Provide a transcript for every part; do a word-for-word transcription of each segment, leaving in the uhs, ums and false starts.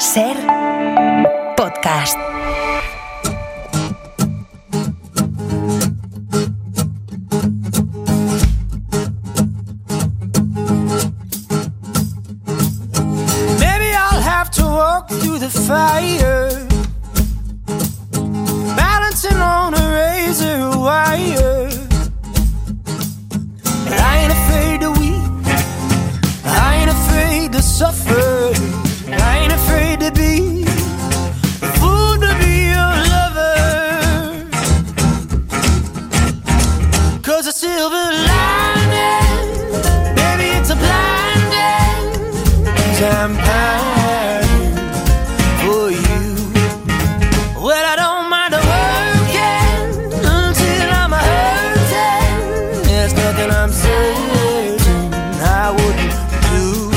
Ser podcast. Maybe I'll have to walk through the fire, balancing on a razor wire. But I ain't afraid to weep, I ain't afraid to suffer, I ain't afraid to be a fool to be your lover. 'Cause a silver lining, baby, it's a blinding, 'cause I'm pining for you. Well, I don't mind working until I'm hurting. There's nothing I'm certain I wouldn't do.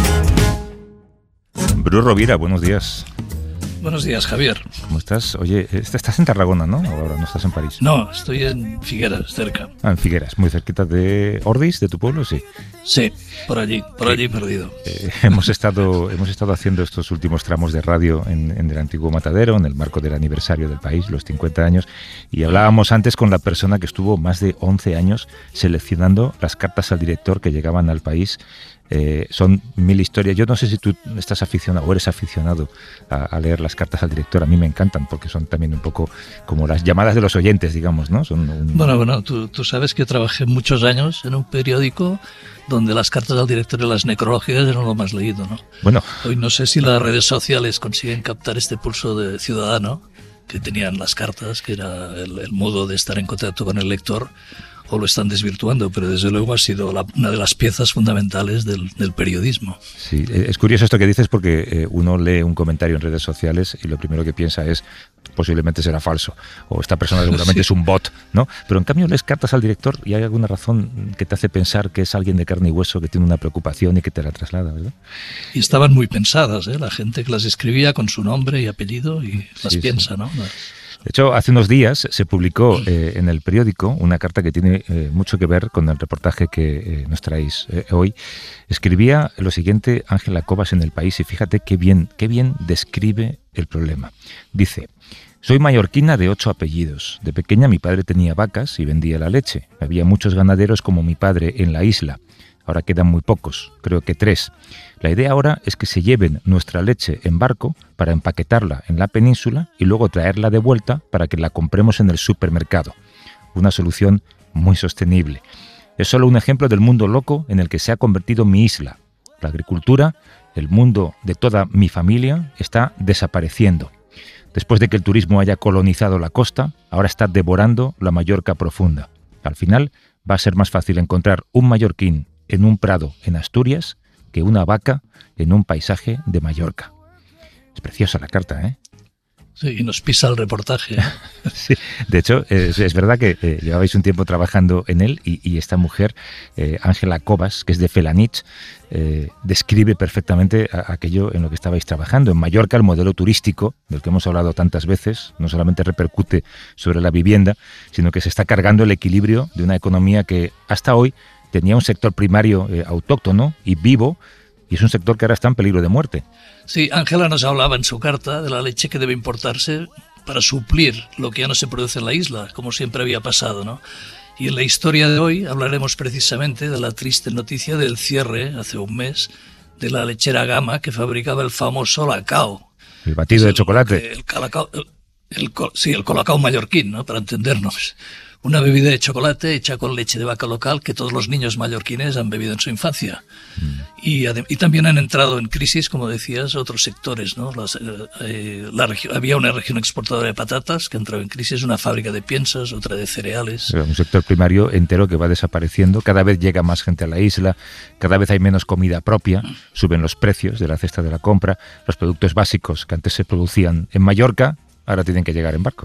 Bru Rovira, buenos días. Buenos días, Javier. ¿Cómo estás? Oye, estás en Tarragona, ¿no? Ahora no estás en París. No, estoy en Figueras, cerca. Ah, en Figueras, muy cerquita de Ordis, de tu pueblo, sí. Sí, por allí, por allí perdido. Eh, hemos estado hemos estado haciendo estos últimos tramos de radio en, en el antiguo Matadero, en el marco del aniversario del país, los cincuenta años, y hablábamos antes con la persona que estuvo más de once años seleccionando las cartas al director que llegaban al país. Eh, son mil historias. Yo no sé si tú estás aficionado o eres aficionado a, a leer las cartas al director. A mí me encantan porque son también un poco como las llamadas de los oyentes, digamos, ¿no? Son un... Bueno, bueno, tú, tú sabes que trabajé muchos años en un periódico donde las cartas al director y las necrológicas eran lo más leído, ¿no? Bueno. Hoy no sé si las redes sociales consiguen captar este pulso de ciudadano que tenían las cartas, que era el, el modo de estar en contacto con el lector, o lo están desvirtuando, pero desde luego ha sido la, una de las piezas fundamentales del, del periodismo. Sí, es curioso esto que dices porque eh, uno lee un comentario en redes sociales y lo primero que piensa es posiblemente será falso, o esta persona seguramente sí. Es un bot, ¿no? Pero en cambio lees cartas al director y hay alguna razón que te hace pensar que es alguien de carne y hueso, que tiene una preocupación y que te la traslada, ¿verdad? Y estaban muy pensadas, ¿eh? La gente que las escribía con su nombre y apellido y las sí, piensa, sí. ¿no? De hecho, hace unos días se publicó eh, en el periódico una carta que tiene eh, mucho que ver con el reportaje que eh, nos traéis eh, hoy. Escribía lo siguiente Ángela Cobas en El País y fíjate qué bien, qué bien describe el problema. Dice: soy mallorquina de ocho apellidos. De pequeña mi padre tenía vacas y vendía la leche. Había muchos ganaderos como mi padre en la isla. Ahora quedan muy pocos, creo que tres. La idea ahora es que se lleven nuestra leche en barco para empaquetarla en la península y luego traerla de vuelta para que la compremos en el supermercado. Una solución muy sostenible. Es solo un ejemplo del mundo loco en el que se ha convertido mi isla. La agricultura, el mundo de toda mi familia, está desapareciendo. Después de que el turismo haya colonizado la costa, ahora está devorando la Mallorca profunda. Al final va a ser más fácil encontrar un mallorquín en un prado en Asturias que una vaca en un paisaje de Mallorca. Es preciosa la carta, ¿eh? Sí, y nos pisa el reportaje, ¿eh? Sí, de hecho, es, es verdad que eh, llevabais un tiempo trabajando en él y, y esta mujer, eh, Ángela Cobas, que es de Felanitx, eh, describe perfectamente a, aquello en lo que estabais trabajando. En Mallorca, el modelo turístico, del que hemos hablado tantas veces, no solamente repercute sobre la vivienda, sino que se está cargando el equilibrio de una economía que hasta hoy tenía un sector primario eh, autóctono y vivo, y es un sector que ahora está en peligro de muerte. Sí, Ángela nos hablaba en su carta de la leche que debe importarse para suplir lo que ya no se produce en la isla, como siempre había pasado, ¿no? Y en la historia de hoy hablaremos precisamente de la triste noticia del cierre, hace un mes, de la lechera Gama que fabricaba el famoso Lacao. El batido de el, chocolate. El, calacao, el, el, sí, el colacao mallorquín, ¿no? Para entendernos. Una bebida de chocolate hecha con leche de vaca local que todos los niños mallorquines han bebido en su infancia. Mm. Y, y también han entrado en crisis, como decías, otros sectores, ¿no? Las, eh, la regi- había una región exportadora de patatas que ha entrado en crisis, una fábrica de piensas, otra de cereales. Pero un sector primario entero que va desapareciendo. Cada vez llega más gente a la isla, cada vez hay menos comida propia, suben los precios de la cesta de la compra, los productos básicos que antes se producían en Mallorca ahora tienen que llegar en barco.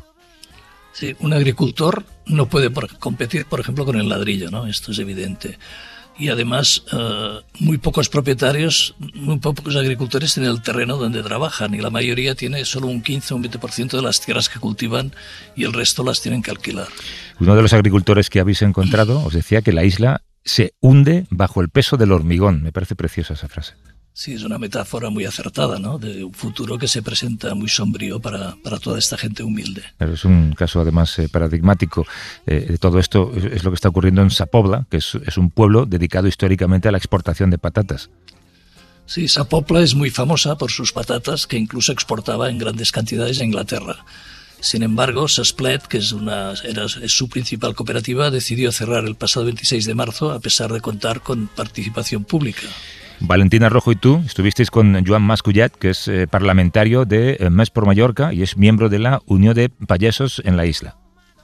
Sí, un agricultor no puede por, competir, por ejemplo, con el ladrillo, ¿no? Esto es evidente. Y además, uh, muy pocos propietarios, muy pocos agricultores tienen el terreno donde trabajan y la mayoría tiene solo un quince o un veinte por ciento de las tierras que cultivan y el resto las tienen que alquilar. Uno de los agricultores que habéis encontrado os decía que la isla se hunde bajo el peso del hormigón. Me parece preciosa esa frase. Sí, es una metáfora muy acertada, ¿no? De un futuro que se presenta muy sombrío para, para toda esta gente humilde. Pero es un caso además eh, paradigmático eh, de todo esto. Es, es lo que está ocurriendo en Sapobla, que es, es un pueblo dedicado históricamente a la exportación de patatas. Sí, Sapobla es muy famosa por sus patatas, que incluso exportaba en grandes cantidades a Inglaterra. Sin embargo, Sasplet, que es, una, era, es su principal cooperativa, decidió cerrar el pasado veintiséis de marzo a pesar de contar con participación pública. Valentina Rojo y tú estuvisteis con Joan Mascullat, que es eh, parlamentario de eh, Més por Mallorca y es miembro de la Unión de Payesos en la isla.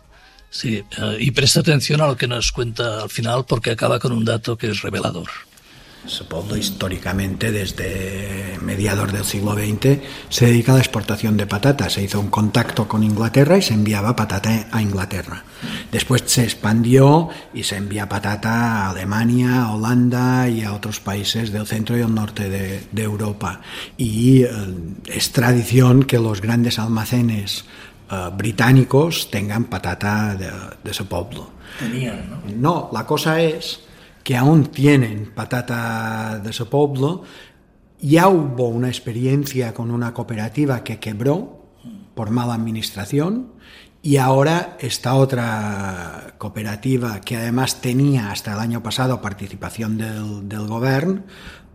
Sí, uh, y presta atención a lo que nos cuenta al final porque acaba con un dato que es revelador. Sapobla históricamente desde mediados del siglo veinte se dedica a la exportación de patatas. Se hizo un contacto con Inglaterra y se enviaba patata a Inglaterra. Después se expandió y se envía patata a Alemania, a Holanda y a otros países del centro y el norte de, de Europa. Y eh, es tradición que los grandes almacenes eh, británicos tengan patata de, de Sapobla. Tenían, ¿no? No, la cosa es que aún tienen patata de Sapobla. Ya hubo una experiencia con una cooperativa que quebró por mala administración y ahora esta otra cooperativa que además tenía hasta el año pasado participación del, del gobierno,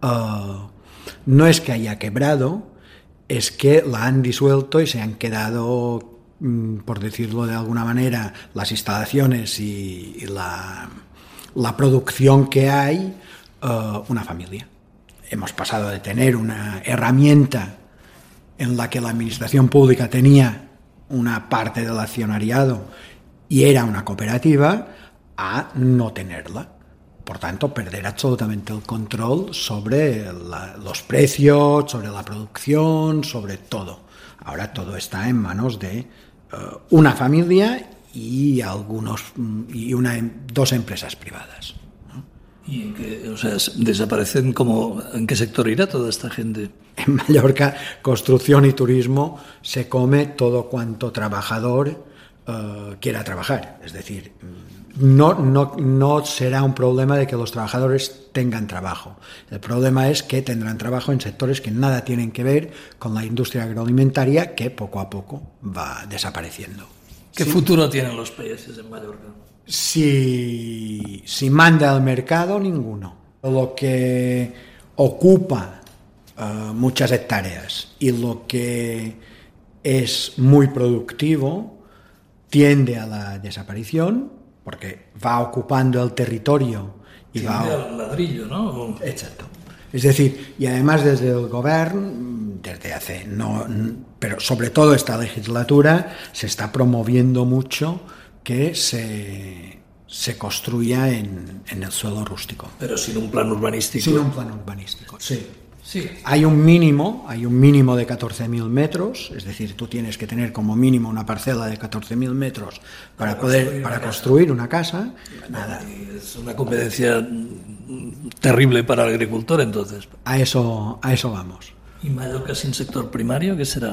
uh, no es que haya quebrado, es que la han disuelto y se han quedado, por decirlo de alguna manera, las instalaciones y, y la... la producción que hay, uh, una familia. Hemos pasado de tener una herramienta en la que la administración pública tenía una parte del accionariado y era una cooperativa, a no tenerla. Por tanto, perder absolutamente el control sobre la, los precios, sobre la producción, sobre todo. Ahora todo está en manos de uh, una familia y algunos y una dos empresas privadas, ¿no? ¿Y en qué, o sea, desaparecen como en qué sector irá toda esta gente? En Mallorca, construcción y turismo se come todo cuanto trabajador uh, quiera trabajar. Es decir, no, no, no será un problema de que los trabajadores tengan trabajo. El problema es que tendrán trabajo en sectores que nada tienen que ver con la industria agroalimentaria que poco a poco va desapareciendo. ¿Qué sí. futuro tienen los países en Mallorca? Si, si manda al mercado, ninguno. Lo que ocupa uh, muchas hectáreas y lo que es muy productivo tiende a la desaparición porque va ocupando el territorio y tiende va al ladrillo, ¿no? Exacto. Es decir, y además desde el gobierno, desde hace, no, pero sobre todo esta legislatura, se está promoviendo mucho que se, se construya en, en el suelo rústico. Pero sin un plan urbanístico. Sin un plan urbanístico, sí. Sí. Hay un mínimo, hay un mínimo de catorce mil metros, es decir, tú tienes que tener como mínimo una parcela de catorce mil metros para, para poder construir para construir una casa. Nada. Es una competencia terrible para el agricultor, entonces. A eso, a eso vamos. ¿Y Mallorca sin sector primario qué será?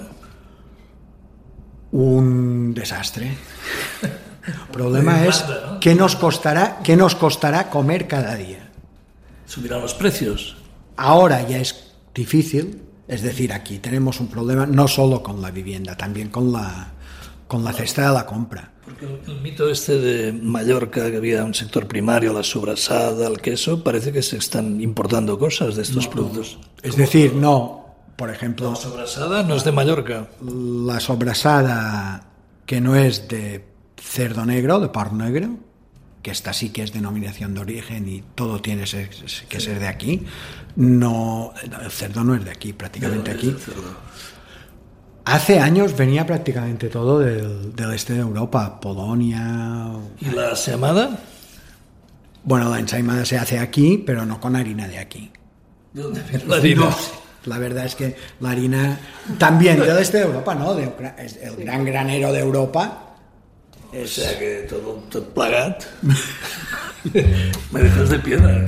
Un desastre. El problema es manda, ¿no? qué nos costará, qué nos costará comer cada día. ¿Subirán los precios? Ahora ya es difícil, es decir, aquí tenemos un problema no solo con la vivienda, también con la, con la cesta de la compra. Porque el, el mito este de Mallorca, que había un sector primario, la sobrasada, el queso, parece que se están importando cosas de estos no, productos. Es decir, no, por ejemplo... La sobrasada no es de Mallorca. La sobrasada que no es de cerdo negro, de porc negro, que esta sí que es denominación de origen y todo tiene que ser de aquí, no, el cerdo no es de aquí, prácticamente aquí. Hace años venía prácticamente todo del, del este de Europa, Polonia... ¿Y la ensaimada? Bueno, la ensaimada se hace aquí, pero no con harina de aquí. ¿De dónde viene la harina? No, la verdad es que la harina también del este de Europa, ¿no? De, es el gran granero de Europa. Es... O sea que todo, todo plagat. Me dejas de piedra.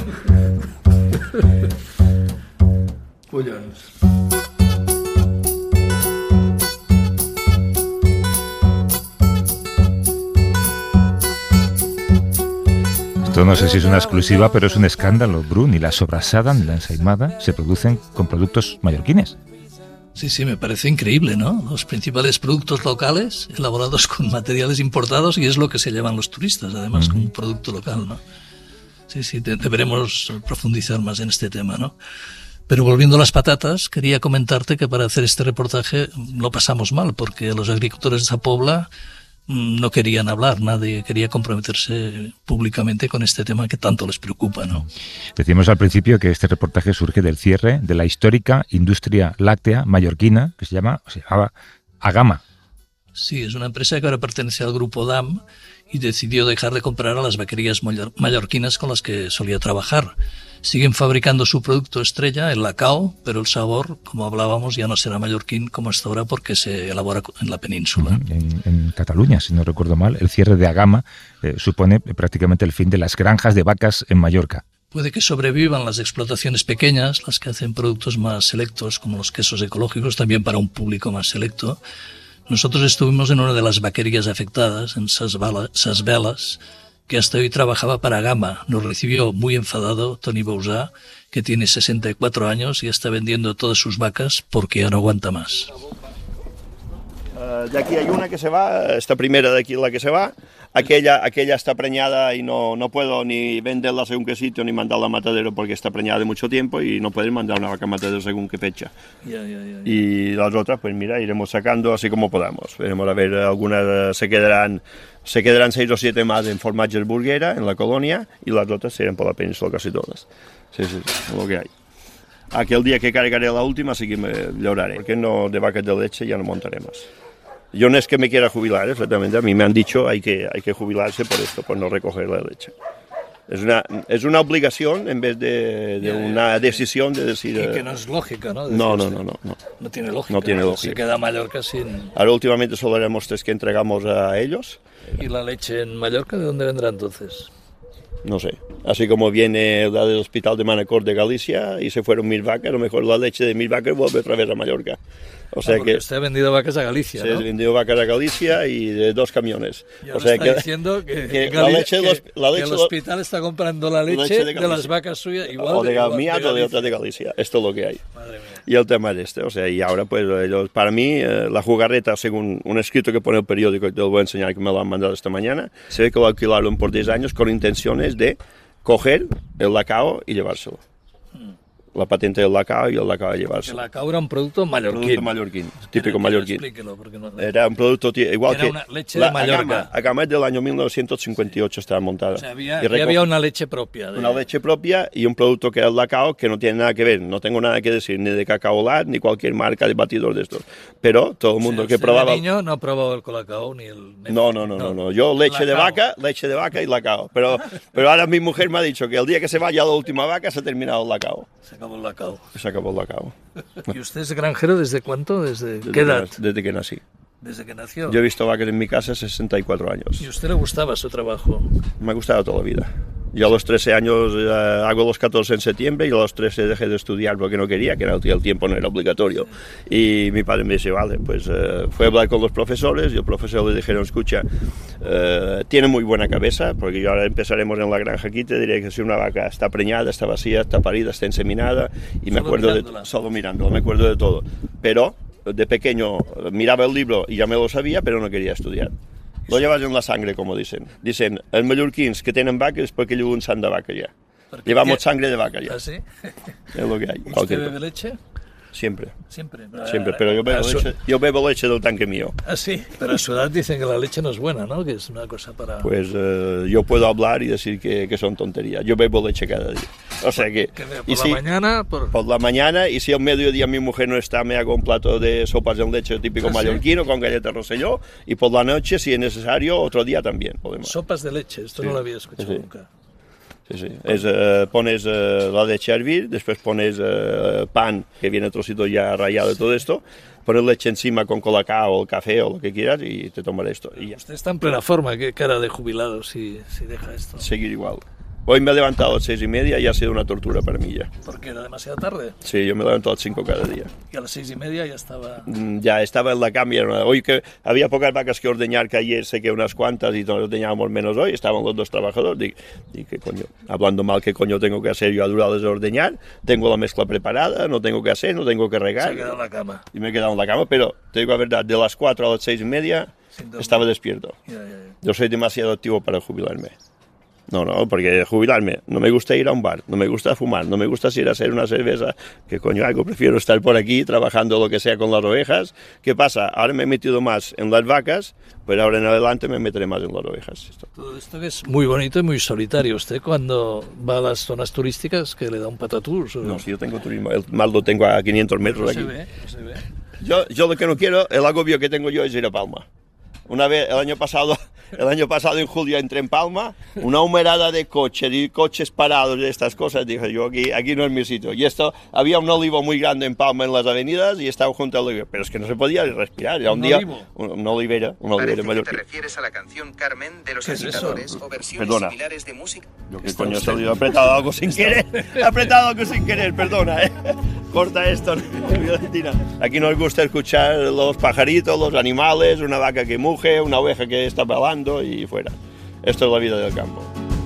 Collons. Esto no sé si es una exclusiva, pero es un escándalo, Bru. Ni la sobrasada ni la ensaimada se producen con productos mallorquines. Sí, sí, me parece increíble, ¿no? Los principales productos locales elaborados con materiales importados, y es lo que se llevan los turistas, además, uh-huh. como un producto local, ¿no? Sí, sí, de- deberemos profundizar más en este tema, ¿no? Pero volviendo a las patatas, quería comentarte que para hacer este reportaje lo pasamos mal, porque los agricultores de esa pobla no querían hablar, nadie quería comprometerse públicamente con este tema que tanto les preocupa, ¿no? Decíamos al principio que este reportaje surge del cierre de la histórica industria láctea mallorquina, que se llama, se llamaba Agama. Sí, es una empresa que ahora pertenece al grupo D A M y decidió dejar de comprar a las vaquerías mallor- mallorquinas con las que solía trabajar. Siguen fabricando su producto estrella, el lacao, pero el sabor, como hablábamos, ya no será mallorquín como hasta ahora porque se elabora en la península. En, en Cataluña, si no recuerdo mal, el cierre de Agama eh, supone prácticamente el fin de las granjas de vacas en Mallorca. Puede que sobrevivan las explotaciones pequeñas, las que hacen productos más selectos, como los quesos ecológicos, también para un público más selecto. Nosotros estuvimos en una de las vaquerías afectadas, en Sasbala- Sasvelas, que hasta hoy trabajaba para Agama. Nos recibió muy enfadado Toni Bousà, que tiene sesenta y cuatro años y está vendiendo todas sus vacas porque ya no aguanta más. Uh, de aquí hay una que se va, esta primera de aquí la que se va, aquella, aquella está preñada y no, no puedo ni venderla según qué sitio ni mandarla a matadero porque está preñada de mucho tiempo y no pueden mandar una vaca a matadero según qué fecha. Ya, ya, ya, ya. Y las otras, pues mira, iremos sacando así como podamos. Veremos a ver, algunas se quedarán, se quedarán seis o siete más en Formatges Burguera, en la colonia, y las otras se irán por la península casi todas. Sí, sí, sí, lo que hay. Aquel día que cargaré la última sí que me lloraré, porque no de vacas de leche ya no montaré más. Yo no es que me quiera jubilar, exactamente, a mí me han dicho hay que hay que jubilarse por esto, por no recoger la leche. Es una, es una obligación en vez de, de Ya, ya, una ya. decisión de decir... Y eh, que no es lógica, ¿no? no, no, Decía no, usted. no, no. No tiene lógica. No tiene Se lógica. queda Mallorca sin... Ahora últimamente solo éramos tres que entregamos a ellos, ¿Y la leche en Mallorca de dónde vendrá entonces? no sé. Así como viene la del Hospital de Manacor de Galicia y se fueron mil vacas, a lo mejor la leche de mil vacas vuelve otra vez a Mallorca. O sea Ah, porque que usted ha vendido vacas a Galicia, se ¿no? vendió vacas a Galicia y de dos camiones. Y O ahora sea está que diciendo que, que en la Gali- leche de que- los- la que leche el de los- hospital está comprando la leche, leche de de, Galicia. las vacas suyas igual o de igual- mías o de Galicia. otras de Galicia. Esto es lo que hay. Madre mía. Y el tema es este, o sea, y ahora pues ellos, para mí eh, la jugarreta, según un escrito que pone el periódico, que te lo voy a enseñar, que me lo han mandado esta mañana, se ve que lo alquilaron por diez años con intenciones de coger el lacao y llevárselo. La patente del lacao y el lacao a Que llevárselo. la cabra era un producto mallorquín. Producto mallorquín, típico Pero- pero mallorquín. Explíquelo, porque no... Era un producto tí- igual Era que una leche de Mallorca. Agama, Agama es del año mil novecientos cincuenta y ocho, estaba montada. O sea, había, Y aquí reco- había una leche propia. De... una leche propia y un producto que era el lacao, que no tiene nada que ver, no tengo nada que decir ni de Cacaolat ni cualquier marca de batidor de estos, pero todo el O sea, mundo que usted probaba... de niño no ha probado el colacao ni el... No, no, no, no, no, yo leche de Lacao. vaca, leche de vaca y lacao, pero, pero ahora mi mujer me ha dicho que el día que se vaya la última vaca se ha terminado el lacao, Se acabó el lacao. se acabó el lacao. ¿Y usted es granjero desde cuánto? ¿Desde Desde qué edad? que- Desde que nací. Desde que nació. Yo he visto vacas en mi casa sesenta y cuatro años. ¿Y a usted le gustaba su trabajo? Me ha gustado toda la vida. Yo a los trece años eh, hago los catorce en septiembre y a los trece dejé de estudiar porque no quería, que era, el tiempo no era obligatorio. Y mi padre me dice, vale, pues eh, fue a hablar con los profesores y el profesor le dijeron, escucha, eh, tiene muy buena cabeza, porque ahora empezaremos en la granja aquí, te diré que si una vaca está preñada, está vacía, está parida, está inseminada, y me Solo acuerdo mirándola. de solo mirándola, me acuerdo de todo. Pero de pequeño miraba el libro y ya me lo sabía, pero no quería estudiar. Lo llevas en la sangre, como dicen. Dicen, els mallorquins que tenen vaca és perquè llevan sang de vaca ya. Porque Llevamos ¿qué? sangre de vaca ya. ¿Ah, sí? Es lo que hay. ¿Y usted Cualquier bebe cosa. leche? Siempre, Siempre. siempre. Pero yo bebo, A su- leche, yo bebo leche del tanque mío. Ah, sí. Pero a su edad dicen que la leche no es buena, ¿no? Que es una cosa para... Pues eh, yo puedo hablar y decir que, que son tonterías. Yo bebo leche cada día. O sea que... que por y la si- mañana... Por... por la mañana, y si al mediodía mi mujer no está, me hago un plato de sopas en leche típico ¿Ah, sí? mallorquino con galletas Rosselló, y por la noche, si es necesario, otro día también podemos. Sopas de leche, esto Sí. no lo había escuchado Sí. nunca. Sí, sí. Es, eh, pones eh, la leche a hervir, después pones eh, pan, que viene trocito ya rallado y todo esto, pones leche encima con colacao o café o lo que quieras y te tomas esto. Y ya está. Usted está en plena forma, qué cara de jubilado si, si deja esto. Seguir igual. Hoy me he levantado a las seis y media y ha sido una tortura para mí ya. Porque era demasiado tarde. Sí, yo me levanto a las cinco cada día. Y a las seis y media ya estaba... Ya estaba en la cama. Hoy que había pocas vacas que ordeñar, que ayer sé que unas cuantas y todos ordeñábamos menos hoy, estaban los dos trabajadores. Digo, ¿qué coño? Hablando mal, ¿qué coño tengo que hacer yo a durarles de ordeñar? Tengo la mezcla preparada, no tengo que hacer, no tengo que regar. Se ha quedado en la cama. Y me he quedado en la cama, pero te digo la verdad, de las cuatro a las seis y media estaba despierto. Ya, ya, ya. Yo soy demasiado activo para jubilarme. No, no, porque jubilarme, no me gusta ir a un bar, no me gusta fumar, no me gusta ir a hacer una cerveza, que coño hago, prefiero estar por aquí trabajando lo que sea con las ovejas. ¿Qué pasa? Ahora me he metido más en las vacas, pero ahora en adelante me meteré más en las ovejas. Esto. Todo esto que es muy bonito y muy solitario. ¿Usted cuando va a las zonas turísticas que le da un patatús? ¿O? No, si yo tengo turismo, el mar lo tengo a quinientos metros de No aquí. se ve, no se ve. Yo, yo lo que no quiero, el agobio que tengo yo es ir a Palma. Una vez, el año pasado, el año pasado en julio entré en Palma, una humerada de coches y coches parados y estas cosas, dije yo, aquí, aquí no es mi sitio. Y esto, había un olivo muy grande en Palma en las avenidas y estaba junto al olivo, pero es que no se podía respirar, era un, ¿Un día, olivo? un, una olivera, una olivera Parece mayor. que te refieres a la canción Carmen de los ¿Qué es eso? agitadores o versiones Perdona. similares de música. Yo qué coño he salido, he apretado algo sin querer, he apretado algo sin querer, perdona, ¿eh? Corta esto, Violentina. Aquí nos gusta escuchar los pajaritos, los animales, una vaca que muge, una oveja que está balando y fuera. Esto es la vida del campo.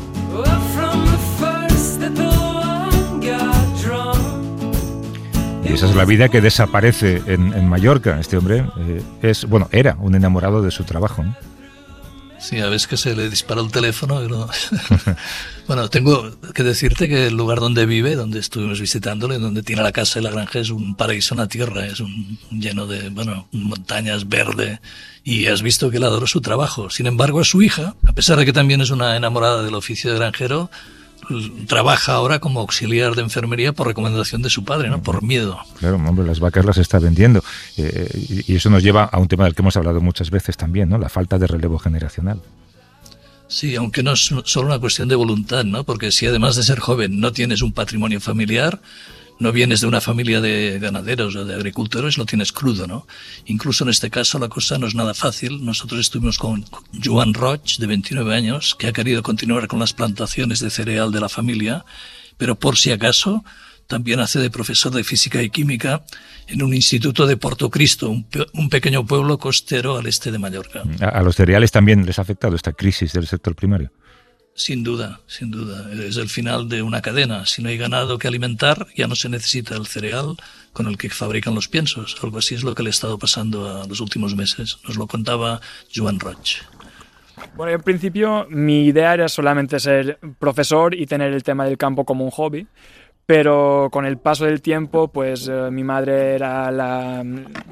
Y esa es la vida que desaparece en, en Mallorca. Este hombre eh, es, bueno, era un enamorado de su trabajo, ¿no? Sí, a veces que se le disparó el teléfono. Y no... Bueno, tengo que decirte que el lugar donde vive, donde estuvimos visitándole, donde tiene la casa y la granja, es un paraíso en la tierra, es un lleno de, bueno, montañas, verde, y has visto que él adoró su trabajo. Sin embargo, a su hija, a pesar de que también es una enamorada del oficio de granjero, trabaja ahora como auxiliar de enfermería por recomendación de su padre, ¿no? Por miedo. Claro, hombre, las vacas las está vendiendo. Eh, y, y eso nos lleva a un tema del que hemos hablado muchas veces también, ¿no? La falta de relevo generacional. Sí, aunque no es solo una cuestión de voluntad, ¿no? Porque si además de ser joven no tienes un patrimonio familiar, no vienes de una familia de ganaderos o de agricultores, lo tienes crudo, ¿no? Incluso en este caso la cosa no es nada fácil. Nosotros estuvimos con Joan Roig, de veintinueve años, que ha querido continuar con las plantaciones de cereal de la familia, pero por si acaso también hace de profesor de física y química en un instituto de Portocristo, un, pe un pequeño pueblo costero al este de Mallorca. A, a los cereales también les ha afectado esta crisis del sector primario. Sin duda, sin duda. Es el final de una cadena. Si no hay ganado que alimentar, ya no se necesita el cereal con el que fabrican los piensos. Algo así es lo que le ha estado pasando a los últimos meses. Nos lo contaba Joan Roig. Bueno, en principio mi idea era solamente ser profesor y tener el tema del campo como un hobby. Pero con el paso del tiempo, pues eh, mi madre era la,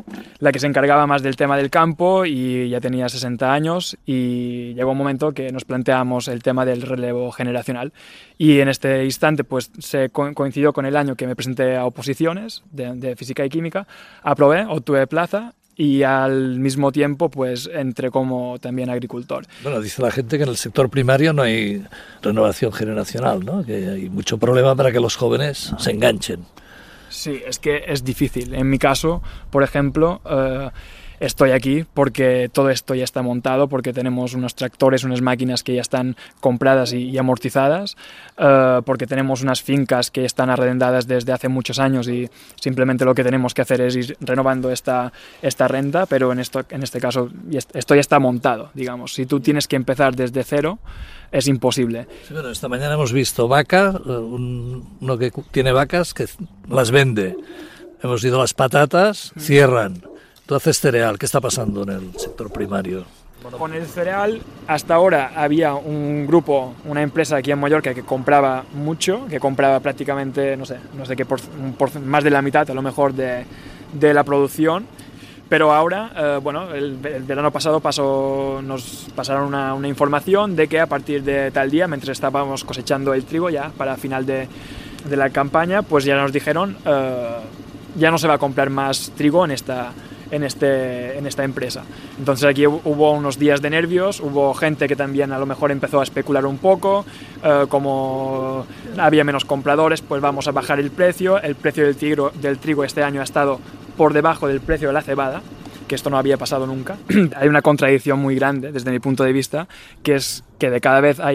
la que se encargaba más del tema del campo y ya tenía sesenta años y llegó un momento que nos planteamos el tema del relevo generacional. Y en este instante pues se co coincidió con el año que me presenté a oposiciones de, de física y química, aprobé, obtuve plaza y al mismo tiempo pues entré como también agricultor. Bueno, dice la gente que en el sector primario no hay renovación generacional, ¿no? Que hay mucho problema para que los jóvenes se enganchen. Sí, es que es difícil. En mi caso, por ejemplo, eh, estoy aquí porque todo esto ya está montado, porque tenemos unos tractores, unas máquinas que ya están compradas y, y amortizadas, uh, porque tenemos unas fincas que están arrendadas desde hace muchos años y simplemente lo que tenemos que hacer es ir renovando esta, esta renta, pero en, esto, en este caso esto ya está montado, digamos. Si tú tienes que empezar desde cero, es imposible. Sí, bueno, esta mañana hemos visto vaca, un, uno que tiene vacas que las vende. Hemos ido a las patatas, cierran. Tú haces cereal, ¿qué está pasando en el sector primario? Con el cereal, hasta ahora había un grupo, una empresa aquí en Mallorca que compraba mucho, que compraba prácticamente, no sé, no sé qué, por, por, más de la mitad a lo mejor de, de la producción. Pero ahora, eh, bueno, el, el verano pasado pasó, nos pasaron una, una información de que a partir de tal día, mientras estábamos cosechando el trigo ya para final de, de la campaña, pues ya nos dijeron, eh, ya no se va a comprar más trigo en esta En, este, en esta empresa. Entonces aquí hubo unos días de nervios, hubo gente que también a lo mejor empezó a especular un poco, eh, como había menos compradores, pues vamos a bajar el precio. El precio del trigo, del trigo este año ha estado por debajo del precio de la cebada, que esto no había pasado nunca. Hay una contradicción muy grande desde mi punto de vista, que es que de cada vez hay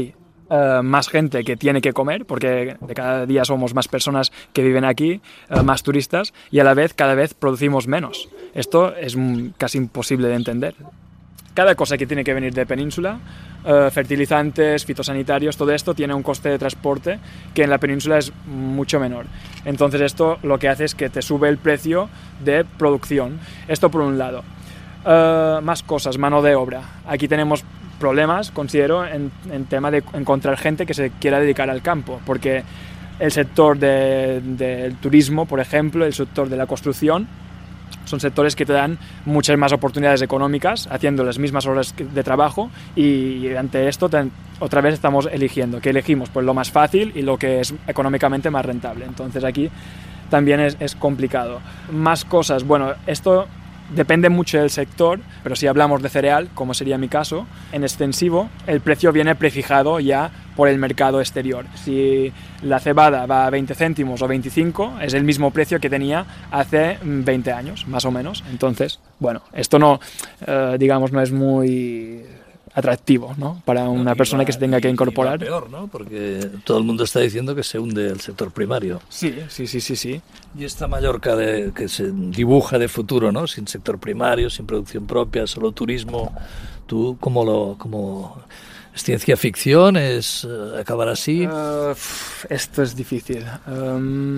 Uh, más gente que tiene que comer, porque de cada día somos más personas que viven aquí, uh, más turistas, y a la vez cada vez producimos menos. Esto es mm, casi imposible de entender. Cada cosa que tiene que venir de península, uh, fertilizantes, fitosanitarios, todo esto tiene un coste de transporte que en la península es mucho menor. Entonces esto lo que hace es que te sube el precio de producción. Esto por un lado. Uh, más cosas, mano de obra. Aquí tenemos problemas, considero, en, en tema de encontrar gente que se quiera dedicar al campo, porque el sector de, del turismo, por ejemplo, el sector de la construcción, son sectores que te dan muchas más oportunidades económicas haciendo las mismas horas de trabajo, y ante esto te, otra vez estamos eligiendo. ¿Qué elegimos? Pues lo más fácil y lo que es económicamente más rentable. Entonces aquí también es, es complicado. Más cosas, bueno, esto depende mucho del sector, pero si hablamos de cereal, como sería mi caso, en extensivo el precio viene prefijado ya por el mercado exterior. Si la cebada va a veinte céntimos o veinticinco, es el mismo precio que tenía hace veinte años, más o menos. Entonces, bueno, esto no, eh, digamos, no es muy atractivo, ¿no?, para una no, persona va, que se tenga que incorporar. Y va peor, ¿no?, porque todo el mundo está diciendo que se hunde el sector primario. Sí, sí, sí, sí, sí. Y esta Mallorca de, que se dibuja de futuro, ¿no?, sin sector primario, sin producción propia, solo turismo. ¿Tú cómo lo...? Cómo, ¿es ciencia ficción? ¿Es uh, acabar así? Uh, esto es difícil. Um,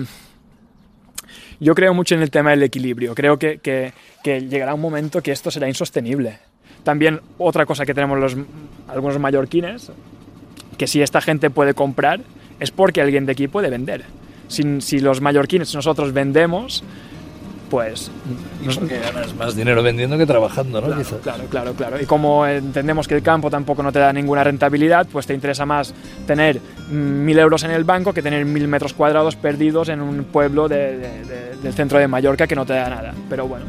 yo creo mucho en el tema del equilibrio. Creo que, que, que llegará un momento que esto será insostenible. También otra cosa que tenemos los, algunos mallorquines, que si esta gente puede comprar, es porque alguien de aquí puede vender. Si, si los mallorquines nosotros vendemos, pues... Nos... Porque ganas más dinero vendiendo que trabajando, ¿no? Claro, claro, claro, claro. Y como entendemos que el campo tampoco no te da ninguna rentabilidad, pues te interesa más tener mil euros en el banco que tener mil metros cuadrados perdidos en un pueblo de, de, de, del centro de Mallorca que no te da nada. Pero bueno...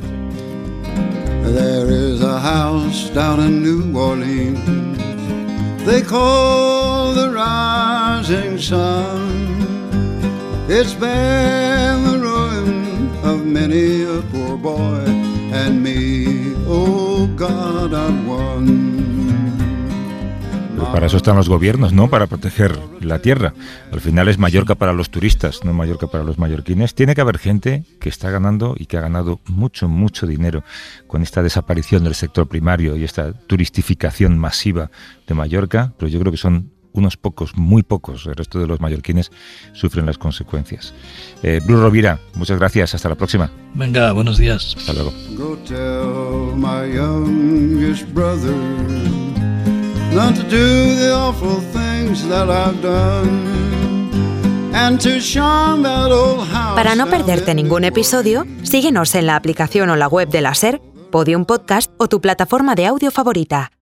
There is a house down in New Orleans they call the Rising Sun. It's been the ruin of many a poor boy and me. Oh God, I've won. Para eso están los gobiernos, ¿no?, para proteger la tierra. Al final es Mallorca para los turistas, no Mallorca para los mallorquines. Tiene que haber gente que está ganando y que ha ganado mucho, mucho dinero con esta desaparición del sector primario y esta turistificación masiva de Mallorca, pero yo creo que son unos pocos, muy pocos. El resto de los mallorquines sufren las consecuencias. Eh, Bru Rovira, muchas gracias. Hasta la próxima. Venga, buenos días. Hasta luego. Go tell my youngest brother not to do the awful things that I've done and to charm that old house. Para no perderte ningún episodio, síguenos en la aplicación o la web de la SER, Podium Podcast o tu plataforma de audio favorita.